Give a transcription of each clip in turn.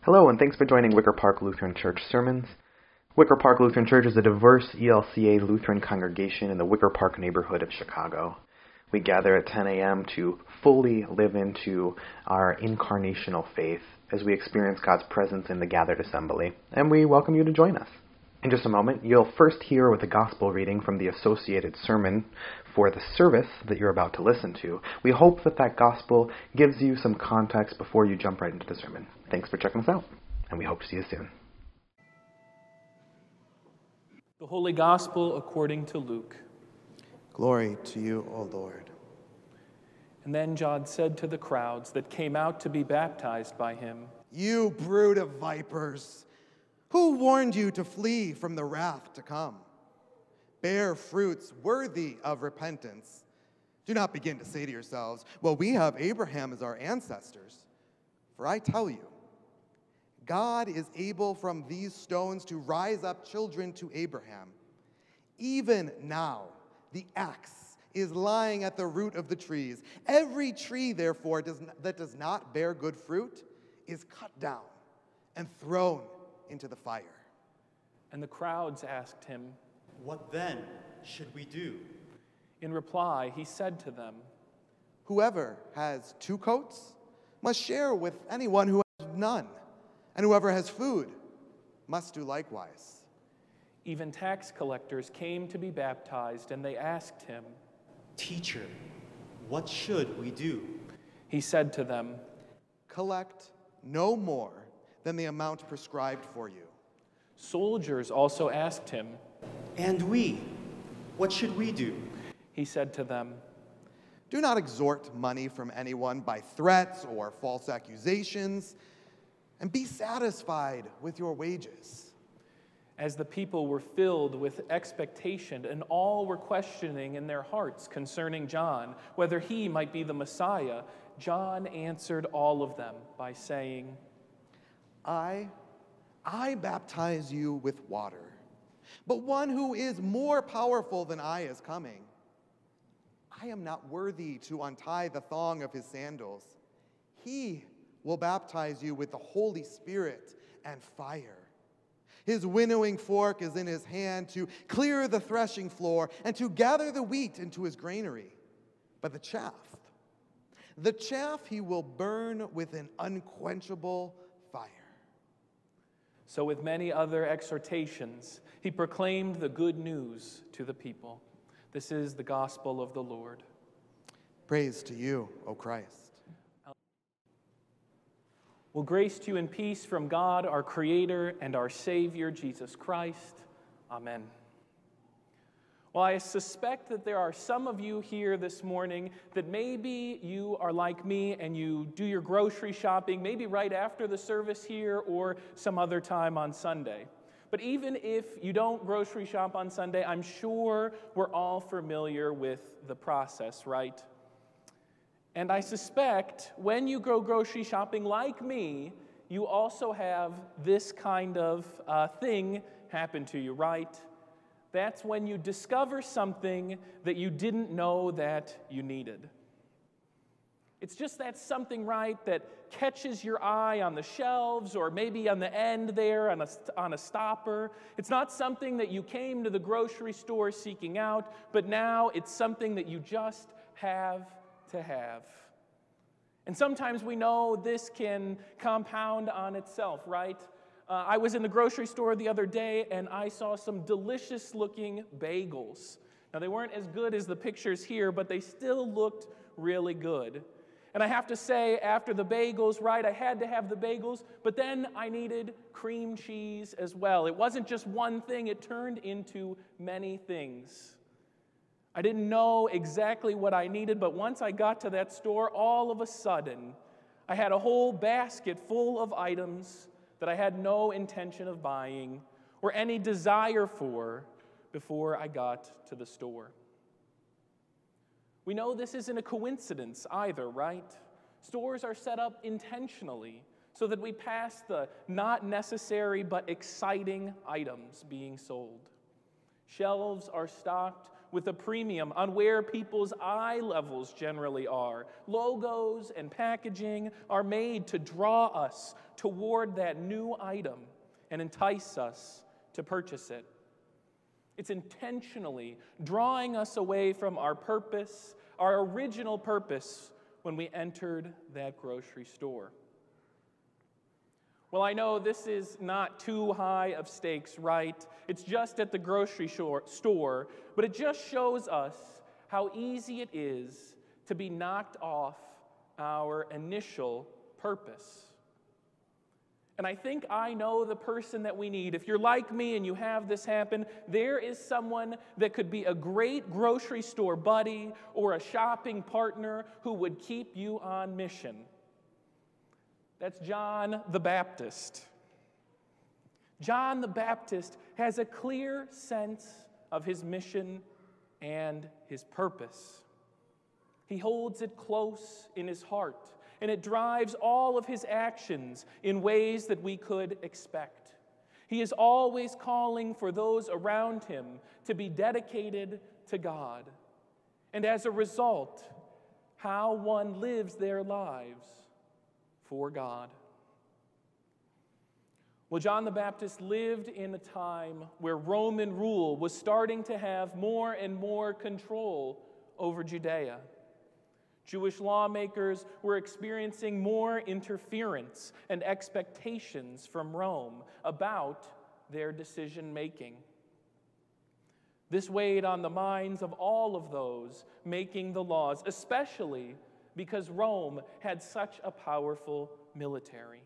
Hello, and thanks for joining Wicker Park Lutheran Church Sermons. Wicker Park Lutheran Church is a diverse ELCA Lutheran congregation in the Wicker Park neighborhood of Chicago. We gather at 10 a.m. to fully live into our incarnational faith as we experience God's presence in the gathered assembly, and we welcome you to join us. In just a moment, you'll first hear with a gospel reading from the associated sermon for the service that you're about to listen to. We hope that gospel gives you some context before you jump right into the sermon. Thanks for checking us out, and we hope to see you soon. The Holy Gospel according to Luke. Glory to you, O Lord. And then John said to the crowds that came out to be baptized by him, You brood of vipers, who warned you to flee from the wrath to come? Bear fruits worthy of repentance. Do not begin to say to yourselves, well, we have Abraham as our ancestors. For I tell you, God is able from these stones to rise up children to Abraham. Even now, the axe is lying at the root of the trees. Every tree, therefore, that does not bear good fruit is cut down and thrown into the fire. And the crowds asked him, What then should we do? In reply, he said to them, Whoever has 2 coats must share with anyone who has none, and whoever has food must do likewise. Even tax collectors came to be baptized, and they asked him, Teacher, what should we do? He said to them, Collect no more than the amount prescribed for you. Soldiers also asked him, And we, what should we do? He said to them, Do not extort money from anyone by threats or false accusations, and be satisfied with your wages. As the people were filled with expectation, and all were questioning in their hearts concerning John, whether he might be the Messiah, John answered all of them by saying, I baptize you with water, but one who is more powerful than I is coming. I am not worthy to untie the thong of his sandals. He will baptize you with the Holy Spirit and fire. His winnowing fork is in his hand to clear the threshing floor and to gather the wheat into his granary. But the chaff he will burn with an unquenchable fire. So with many other exhortations, he proclaimed the good news to the people. This is the gospel of the Lord. Praise to you, O Christ. Will grace to you and peace from God, our Creator and our Savior, Jesus Christ. Amen. Well, I suspect that there are some of you here this morning that maybe you are like me and you do your grocery shopping maybe right after the service here or some other time on Sunday. But even if you don't grocery shop on Sunday, I'm sure we're all familiar with the process, right? And I suspect when you go grocery shopping like me, you also have this kind of thing happen to you, right? That's when you discover something that you didn't know that you needed. It's just that something, right, that catches your eye on the shelves or maybe on the end there on a stopper. It's not something that you came to the grocery store seeking out, but now it's something that you just have to have. And sometimes we know this can compound on itself, right? I was in the grocery store the other day and I saw some delicious looking bagels. Now they weren't as good as the pictures here, but they still looked really good. And I have to say, after the bagels, right, I had to have the bagels, but then I needed cream cheese as well. It wasn't just one thing, it turned into many things. I didn't know exactly what I needed, but once I got to that store, all of a sudden, I had a whole basket full of items that I had no intention of buying or any desire for before I got to the store. We know this isn't a coincidence either, right? Stores are set up intentionally so that we pass the not necessary but exciting items being sold. Shelves are stocked with a premium on where people's eye levels generally are. Logos and packaging are made to draw us toward that new item and entice us to purchase it. It's intentionally drawing us away from our purpose, our original purpose, when we entered that grocery store. Well, I know this is not too high of stakes, right? It's just at the grocery store, but it just shows us how easy it is to be knocked off our initial purpose. And I think I know the person that we need. If you're like me and you have this happen, there is someone that could be a great grocery store buddy or a shopping partner who would keep you on mission. That's John the Baptist. John the Baptist has a clear sense of his mission and his purpose. He holds it close in his heart, and it drives all of his actions in ways that we could expect. He is always calling for those around him to be dedicated to God, and as a result, how one lives their lives for God. Well, John the Baptist lived in a time where Roman rule was starting to have more and more control over Judea. Jewish lawmakers were experiencing more interference and expectations from Rome about their decision-making. This weighed on the minds of all of those making the laws, especially because Rome had such a powerful military.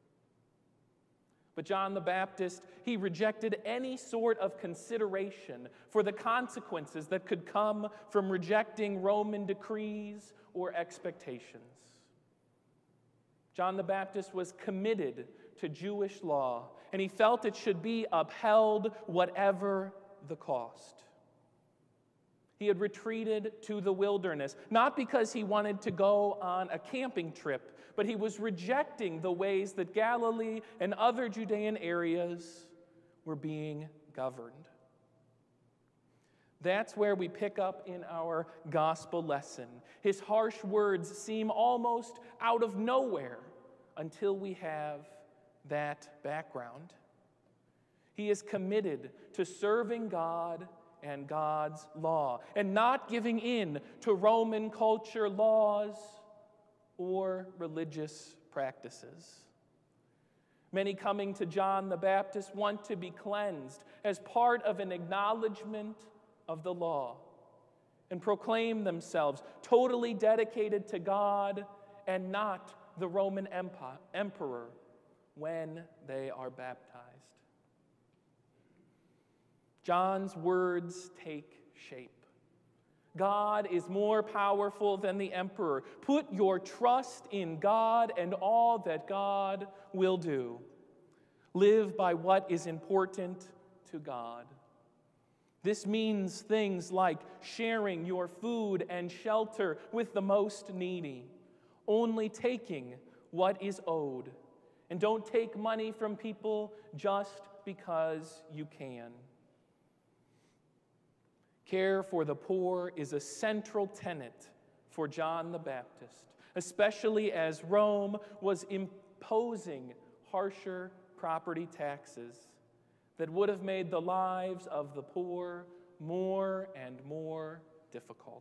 But John the Baptist, he rejected any sort of consideration for the consequences that could come from rejecting Roman decrees or expectations. John the Baptist was committed to Jewish law, and he felt it should be upheld whatever the cost. He had retreated to the wilderness, not because he wanted to go on a camping trip, but he was rejecting the ways that Galilee and other Judean areas were being governed. That's where we pick up in our gospel lesson. His harsh words seem almost out of nowhere until we have that background. He is committed to serving God and God's law, and not giving in to Roman culture, laws, or religious practices. Many coming to John the Baptist want to be cleansed as part of an acknowledgement of the law and proclaim themselves totally dedicated to God and not the Roman emperor when they are baptized. John's words take shape. God is more powerful than the emperor. Put your trust in God and all that God will do. Live by what is important to God. This means things like sharing your food and shelter with the most needy, only taking what is owed, and don't take money from people just because you can. Care for the poor is a central tenet for John the Baptist, especially as Rome was imposing harsher property taxes that would have made the lives of the poor more and more difficult.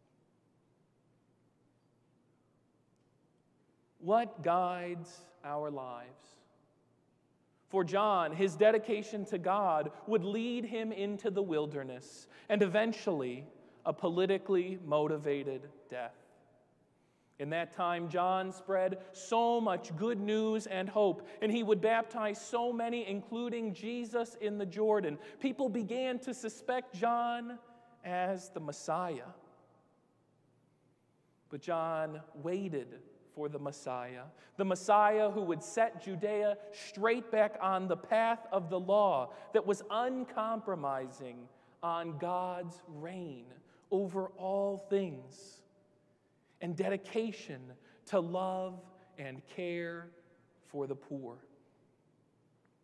What guides our lives? For John, his dedication to God would lead him into the wilderness and eventually a politically motivated death. In that time, John spread so much good news and hope, and he would baptize so many, including Jesus, in the Jordan. People began to suspect John as the Messiah. But John waited for the Messiah who would set Judea straight back on the path of the law that was uncompromising on God's reign over all things and dedication to love and care for the poor.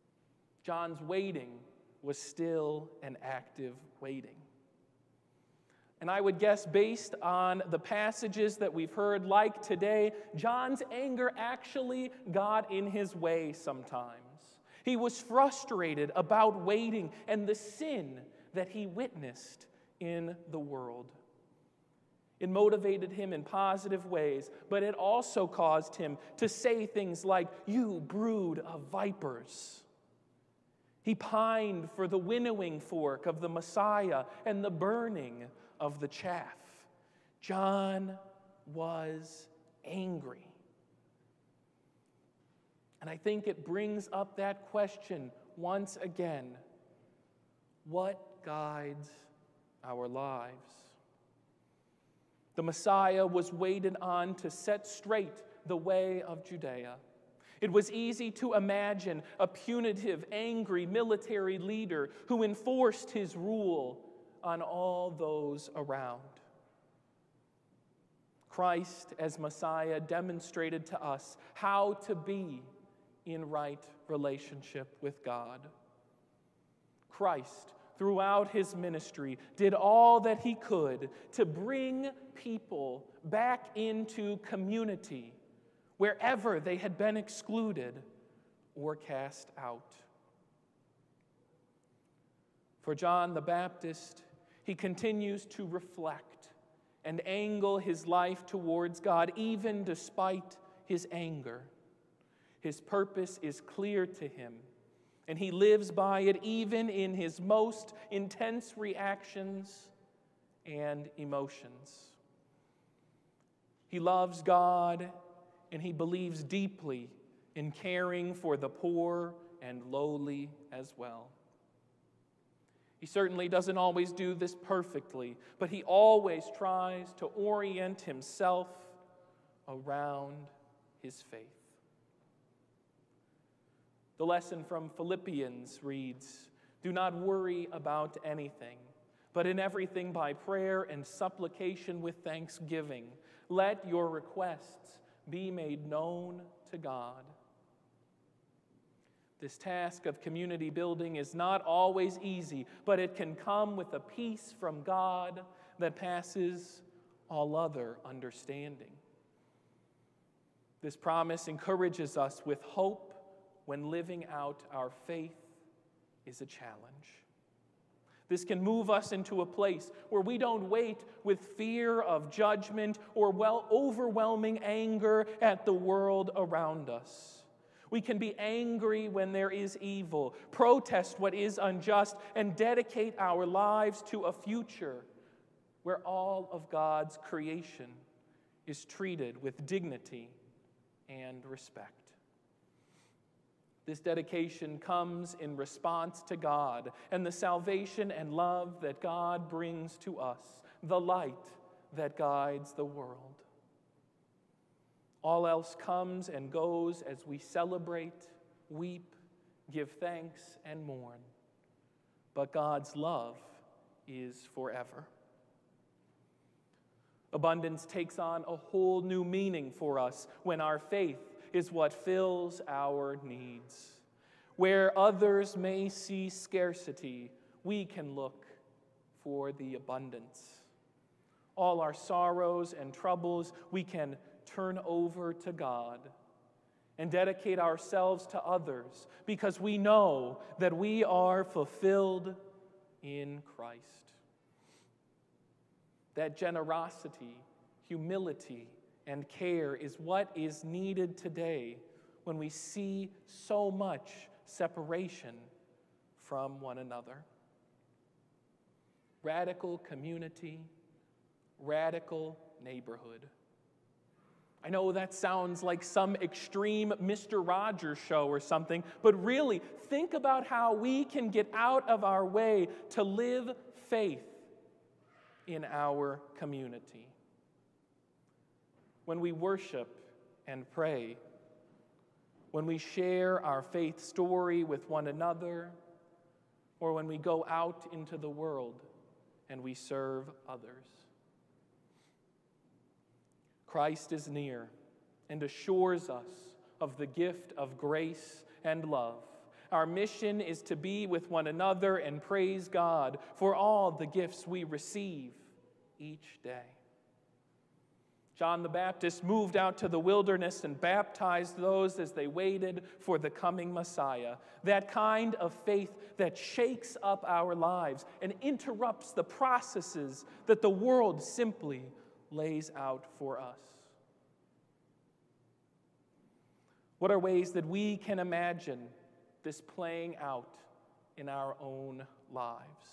John's waiting was still an active waiting. And I would guess, based on the passages that we've heard, like today, John's anger actually got in his way sometimes. He was frustrated about waiting and the sin that he witnessed in the world. It motivated him in positive ways, but it also caused him to say things like, "You brood of vipers." He pined for the winnowing fork of the Messiah and the burning of the chaff. John was angry. And I think it brings up that question once again: what guides our lives? The Messiah was waited on to set straight the way of Judea. It was easy to imagine a punitive, angry military leader who enforced his rule on all those around. Christ, as Messiah, demonstrated to us how to be in right relationship with God. Christ, throughout his ministry, did all that he could to bring people back into community wherever they had been excluded or cast out. For John the Baptist, he continues to reflect and angle his life towards God, even despite his anger. His purpose is clear to him, and he lives by it even in his most intense reactions and emotions. He loves God, and he believes deeply in caring for the poor and lowly as well. He certainly doesn't always do this perfectly, but he always tries to orient himself around his faith. The lesson from Philippians reads, "Do not worry about anything, but in everything by prayer and supplication with thanksgiving, let your requests be made known to God." This task of community building is not always easy, but it can come with a peace from God that passes all other understanding. This promise encourages us with hope when living out our faith is a challenge. This can move us into a place where we don't wait with fear of judgment or overwhelming anger at the world around us. We can be angry when there is evil, protest what is unjust, and dedicate our lives to a future where all of God's creation is treated with dignity and respect. This dedication comes in response to God and the salvation and love that God brings to us, the light that guides the world. All else comes and goes as we celebrate, weep, give thanks, and mourn. But God's love is forever. Abundance takes on a whole new meaning for us when our faith is what fills our needs. Where others may see scarcity, we can look for the abundance. All our sorrows and troubles, we can turn over to God and dedicate ourselves to others because we know that we are fulfilled in Christ. That generosity, humility, and care is what is needed today when we see so much separation from one another. Radical community, radical neighborhood. I know that sounds like some extreme Mr. Rogers show or something, but really, think about how we can get out of our way to live faith in our community. When we worship and pray, when we share our faith story with one another, or when we go out into the world and we serve others. Christ is near and assures us of the gift of grace and love. Our mission is to be with one another and praise God for all the gifts we receive each day. John the Baptist moved out to the wilderness and baptized those as they waited for the coming Messiah. That kind of faith that shakes up our lives and interrupts the processes that the world simply lays out for us. What are ways that we can imagine this playing out in our own lives?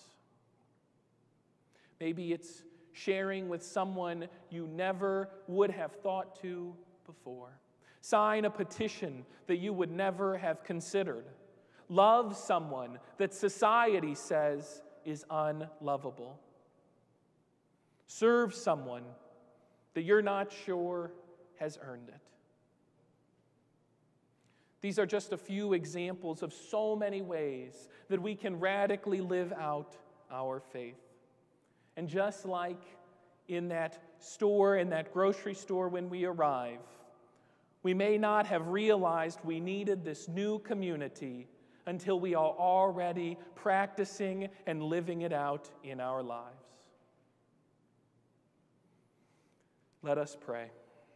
Maybe it's sharing with someone you never would have thought to before. Sign a petition that you would never have considered. Love someone that society says is unlovable. Serve someone that you're not sure has earned it. These are just a few examples of so many ways that we can radically live out our faith. And just like in that store, in that grocery store when we arrive, we may not have realized we needed this new community until we are already practicing and living it out in our lives. Let us pray.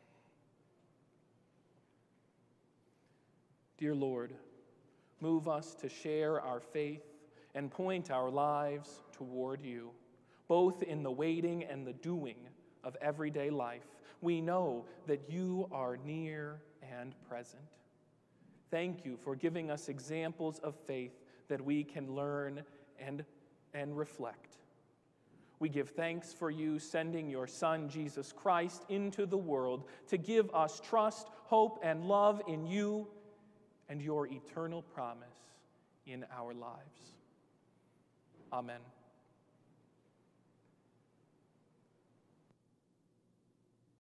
Dear Lord, move us to share our faith and point our lives toward you, both in the waiting and the doing of everyday life. We know that you are near and present. Thank you for giving us examples of faith that we can learn and reflect. We give thanks for you sending your Son, Jesus Christ, into the world to give us trust, hope, and love in you and your eternal promise in our lives. Amen.